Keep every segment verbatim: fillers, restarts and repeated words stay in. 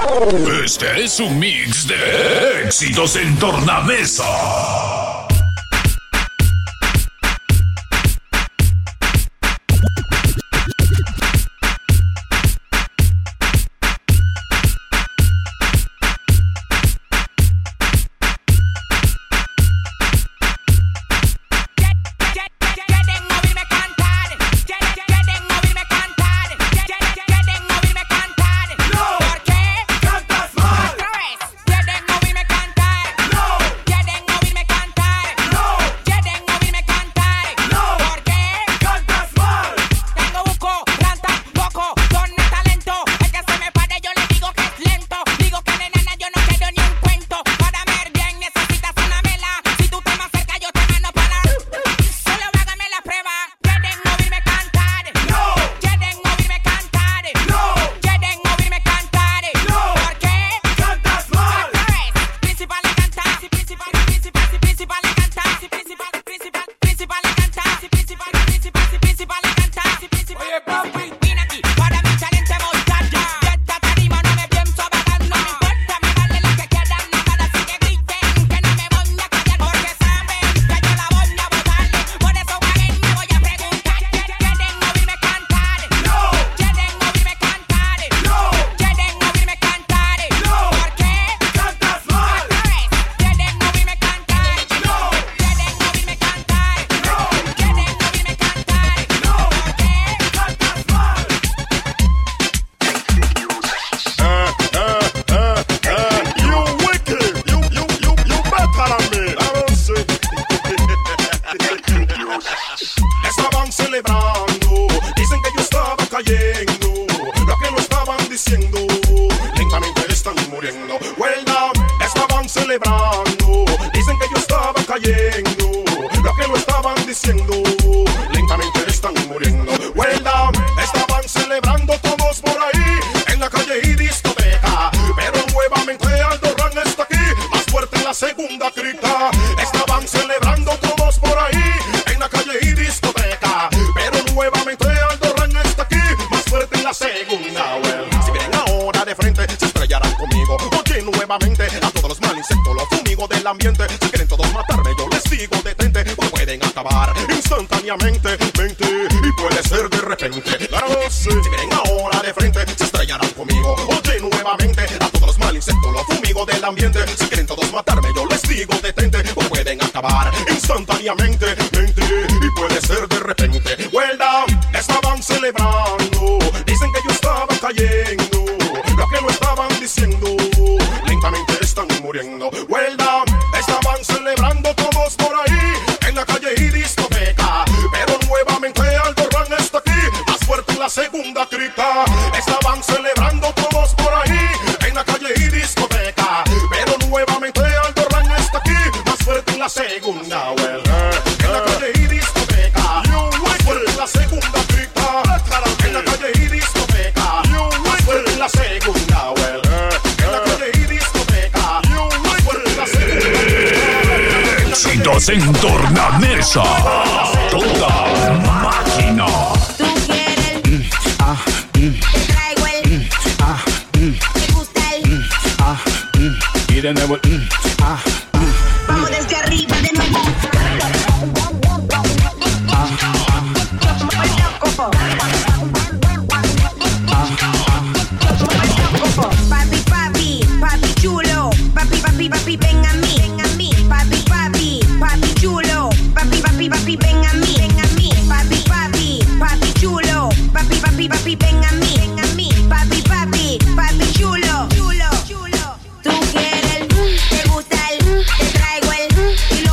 Este es un mix de éxitos en tornamesa. En tornamesa, toda máquina. Tú quieres el, mm, ah, mm, te traigo el, mm, ah, mm, te gusta el, mm, ah, mm, y de nuevo el, mm, ah, mm, vamos desde arriba de nuevo. Ah, ah, papi, papi, papi chulo, papi, papi, papi, ven a mí, ven a mí, papi, papi, papi chulo, papi, papi, papi, ven a mí, ven a mí, papi, papi, papi chulo, papi, papi, papi, ven a mí, ven a mí, papi, papi, papi chulo, chulo, chulo. Tú quieres el, te gusta el, te traigo el, y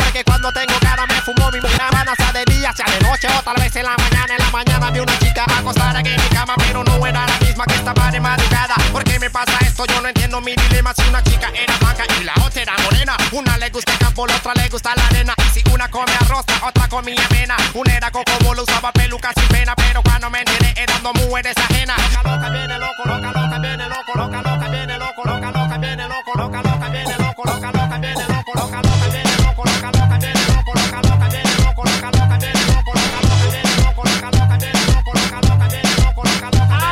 es que cuando tengo cara me fumo mi marihuana, sea de día, sea de noche o tal vez en la mañana. En la mañana vi una chica acostada aquí en mi cama, pero no era la misma que estaba de madrugada. ¿Por qué me pasa esto? Yo no entiendo mi dilema. Si una chica era blanca y la otra era morena, una le gusta el campo, la otra le gusta la arena. Y si una come arroz, la otra comía avena. Una era cocobolo, usaba peluca sin pena, pero cuando me enteré eran dos mujeres ajenas. Loca, loca, viene loco, loca, loca, viene loco, loca, loca, viene loco, loca, loca, viene loco, loca, loca, viene loco, loca, loca, viene loco, loca, loca, viene loco, loca, loca, viene loco, loca, loca, viene loco, loca, loca, viene loco, loca, loca, viene loco, loca, loca, viene loco, loca, loca, viene loco, loca,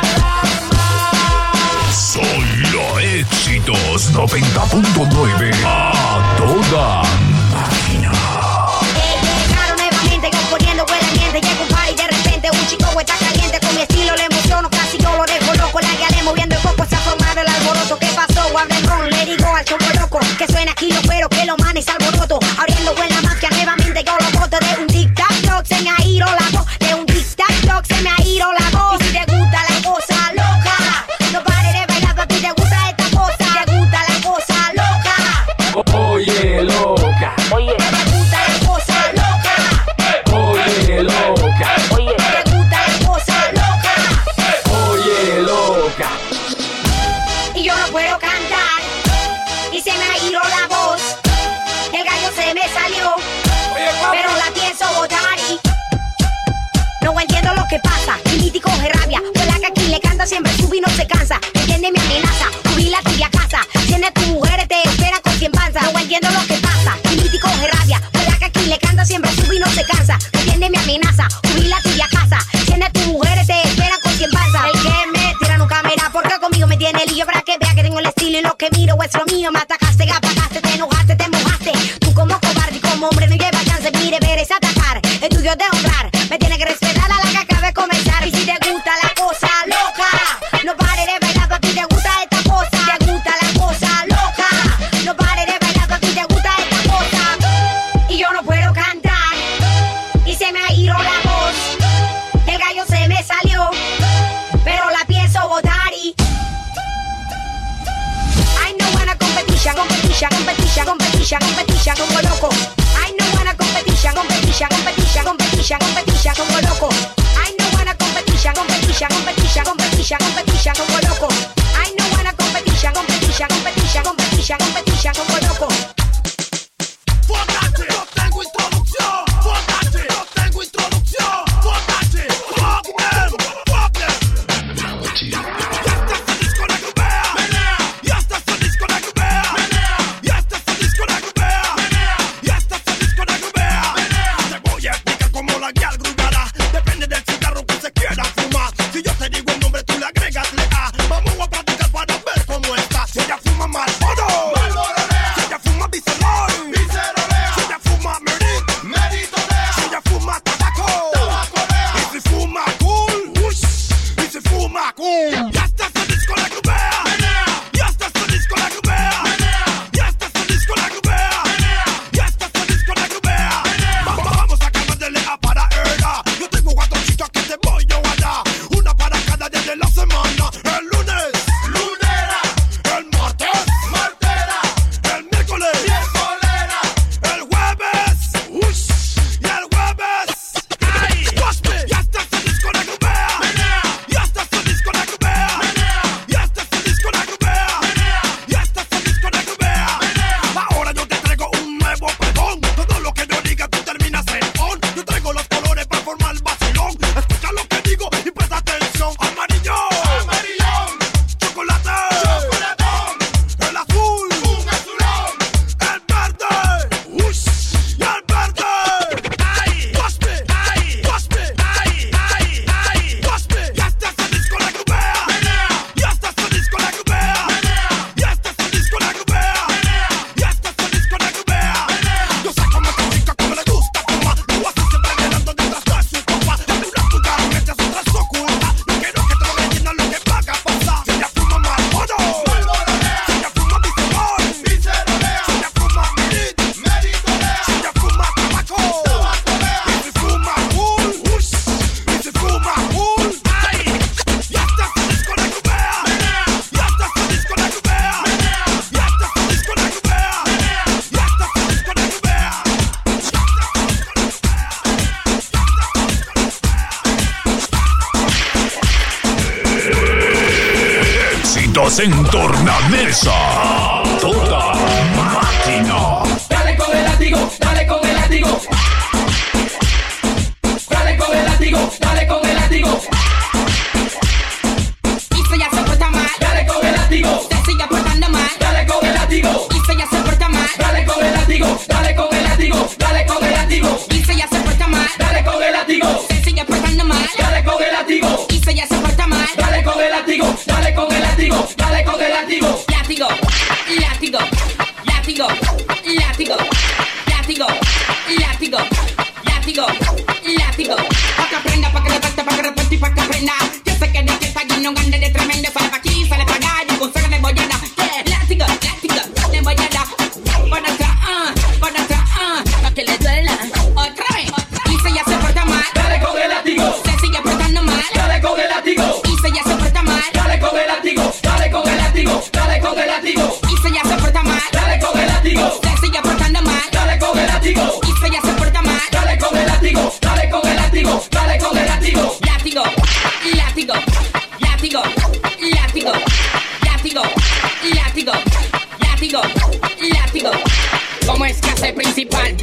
loca. Solo éxitos noventa punto nueve a toda máquina. Llegaron nuevamente componiendo buena ambiente. Llega un par y de repente un chico está caliente. Con mi estilo le emociono, casi yo lo dejo loco. La guiale moviendo el coco, se ha formado el alboroto. ¿Qué pasó? Habla el ron, le digo al choco loco que suena aquí lo pero que lo manes alboroto. Abriendo buena magia, nuevamente yo lo boto. De un tic-tac-toc se me ha ido la voz. De un tic-tac-toc se me ha ido la voz. Y si te gusta la cosa loca, no pares de bailar, papi, te gusta esta cosa. Si te gusta la cosa loca, oye loca, oye, te gusta la cosa loca, oye loca, oye, te gusta la cosa loca, oye loca. y yo no puedo cantar y se me ha ido la voz. El gallo se me salió, pero la pienso botar y no entiendo lo que pasa. Kiliti coge rabia, pues la que aquí le canta siempre sube y no se cansa. Entiende mi amenaza, jubila tuya casa. Tiene tu mujer, te espera con cien panzas. No entiendo lo que pasa. Kiliti coge rabia, pues la que aquí le canta siempre sube y no se cansa. Entiende mi amenaza, jubila tuya casa. Tiene tu mujer, te espera con cien panzas. El que me tira nunca me da, porque conmigo me tiene lío para que vea que tengo el estilo y lo que miro es lo mío. Me atacaste, apagaste, te enojaste, te mojaste. Tú como cobarde y como hombre no llevas chance. Mi deber es atacar, el tuyo es de honrar. Me tiene que respetar a la que acaba de comenzar. Y si te gusta la cosa loca, no pares de bailar, papi, te gusta esta cosa. Si te gusta la cosa loca, no pares de bailar, papi, te gusta esta cosa. Y yo no puedo cantar y se me ha ido la voz. El gallo se me salió, pero la pienso botar y I no wanna competition, competition, competition, competition, competition, como loco. I no wanna competition, competition, competition, competition, competition, como loco. I no wanna competition, competition, competition, competition, competition, como loco. I no wanna competition, competition, competition, competition, competition, como loco. Fótate, no tengo introducción. Fótate, no tengo introducción. Fótate, fuck them, fuck them. Ya está ese disco de Gubea. Ya está ese disco de Gubea. Ya está ese disco de Gubea. Ya está Éxitos en tornamesa. A toda máquina. Dale con el látigo, dale con el látigo. Dale con el látigo, dale con el látigo. Y si ya se porta mal, Dale con el látigo, se sigue portando mal. dale con el látigo. Y si ya se porta mal, Dale con el látigo, dale con el látigo, dale con el látigo. y si ya se porta mal, Dale con el látigo, se sigue portando mal. dale con el látigo. Y si ya se porta mal, Dale con el látigo, dale con el látigo, dale con el látigo. látigo, látigo, látigo, látigo, látigo, látigo, látigo, látigo. Pa' que aprenda, pa' que reparte, pa' que reparte y pa' que aprenda. Yo sé que de que está lleno grande de tremendo. Sale pa' aquí, sale pa' allá, y con suerte de bollada. Yeah, látigo, látigo, de bollada. Por atrás, ah, por atrás, ah, pa' que le duela. Otra vez, y si ya se porta mal, Dale con el látigo, se sigue portando mal. dale con el látigo. Y si ya se porta mal, Dale con el látigo, dale con el látigo, dale con el látigo. y si ya se porta mal, Dale con el látigo, se sigue portando mal. dale con el látigo. Y si ya se porta mal, Dale con el látigo, dale con el látigo, dale con el látigo. látigo, látigo, látigo, látigo, látigo, látigo, látigo, látigo. ¿Cómo es que hace principal?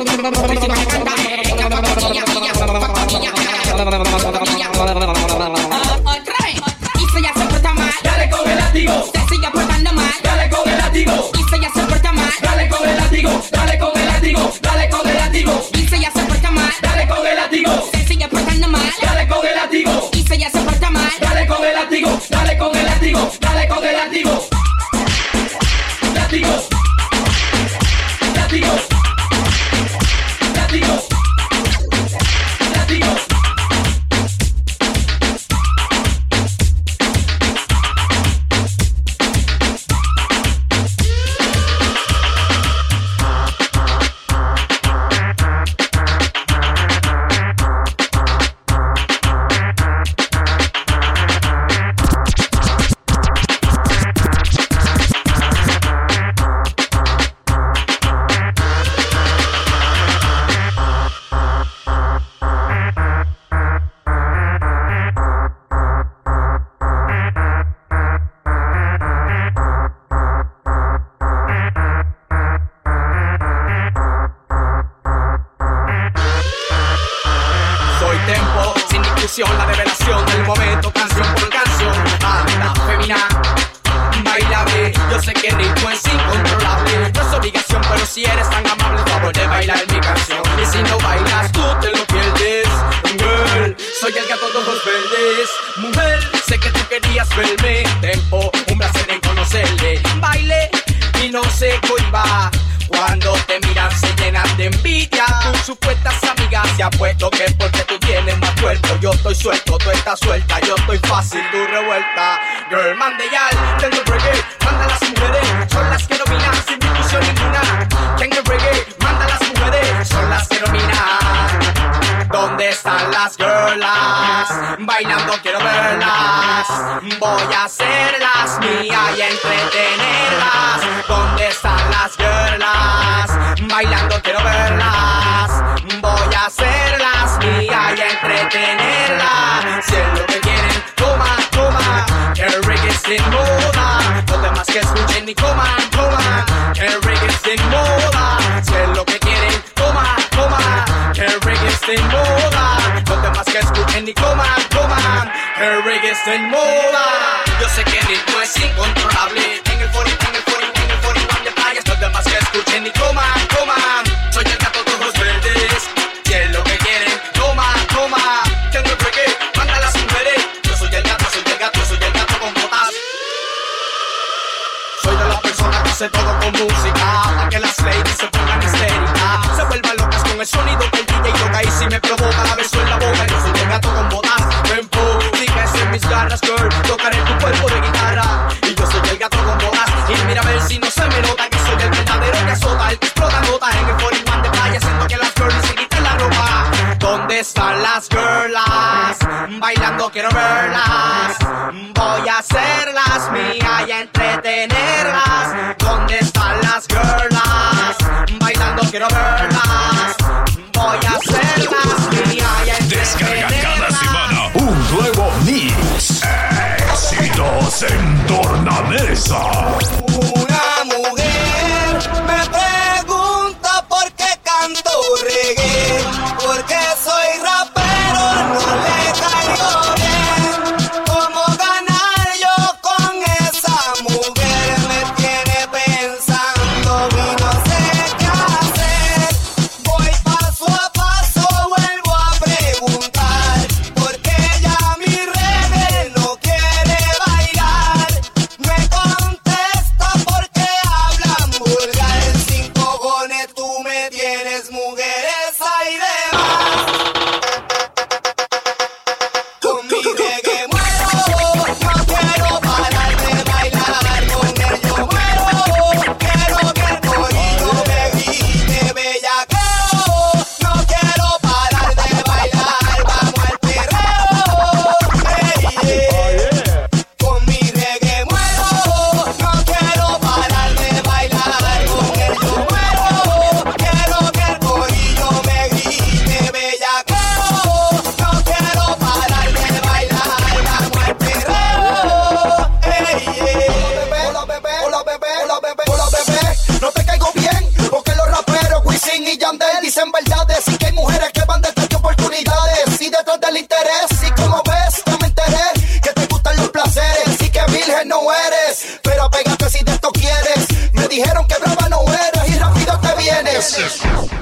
Otra vez. Y si ya se porta mal, Dale con el látigo, se sigue portando mal. dale con el látigo. Y si ya se porta mal, Dale con el látigo, dale con el látigo, dale con el látigo. y si ya se porta mal, Dale con el látigo, se sigue portando mal. dale con el látigo. Y si ya se porta mal, Dale con el látigo, dale con el látigo, dale con el látigo. Látigo. Látigo. Látigo. Látigo. Soy tempo, sin discusión, la revelación del momento, canción por canción. Anda, femina, bailable. Yo sé que el ritmo es incontrolable. No es obligación, pero si eres tan amable, favor de bailar mi canción. Y si no bailas, tú te lo pierdes. Girl, soy el gato de ojos verdes. Mujer, sé que tú querías verme. Tempo, un placer en conocerle. Baile y no se cohiba. Cuando te miran se llenan de envidia. Tus supuestas amigas se apuesto que porque tú tienes más cuerpo. Yo estoy suelto, tú estás suelta. Yo estoy fácil, tú revuelta. Girl, mande ya del reggae. Manda a las mujeres, son las que dominan sin discusión ninguna. En el reggae, manda a las mujeres, son las que dominan. ¿Dónde están las girlas? Bailando quiero verlas. Voy a hacerlas mías y entretenerlas. ¿Dónde están las girlas? Bailando quiero verlas. Voy a hacerlas mías y entretenerlas. Si es lo que quieren, toma, toma. El reggae es en moda. Los demás que escuchen ni coman, coman. El reggae es en moda. Si es lo que quieren, toma, toma. El reggae es en moda. Los demás que escuchen ni coman, coman. El reggae es en moda. Yo sé que el ritmo es incontrolable. En el foro, en el foro, en el foro, de playas. Los demás que escuchen ni coman, coman. Soy el gato de ojos verdes. Si es lo que quieren, toma, toma. Tengo el reggae, manda a las mujeres. Yo soy el gato, soy el gato, soy el gato con botas. Soy de las personas que hace todo con música. Pa' que las ladies se pongan histéricas. Se vuelvan locas con el sonido que el D J toca. Y si me provoca la beso en la boca. Yo soy el gato con botas. Tempo, sigues en mis garras, girl. Tocaré tu cuerpo de guitarra. Y yo soy el gato con botas. Y mira a ver si no se me nota que soy el verdadero que azota. El que explota nota en el cuarenta y uno de playa. Haciendo que las girlies se quiten la ropa. ¿Dónde están las girlas? Bailando quiero verlas. Voy a hacerlas mías y entretenerlas. ¿Dónde están las girlas? Bailando quiero verlas. Voy a hacerlas mías y Descarga entretenerlas. cada semana un nuevo mix. Éxitos en tornamesa. mujeres hay de más. Con mi reggae muero, no quiero parar de bailar. Con él yo muero, quiero que el corillo me grite bellaqueo. No quiero parar de bailar, vamos al perreo. Hey, yeah. Con mi reggae muero, no quiero parar de bailar. Con él yo muero, quiero que el corillo me grite bellaqueo. No quiero parar de bailar, vamos al perreo. Hey, yeah. Hola bebé, hola bebé, hola bebé, hola bebé. No te caigo bien, porque los raperos Wisin y Yandel dicen verdades. Y que hay mujeres que van detrás de oportunidades y detrás del interés. Y como ves, ya me enteré que te gustan los placeres y que virgen no eres. Pero apégate si de esto quieres. Me dijeron que brava no eres y rápido te vienes.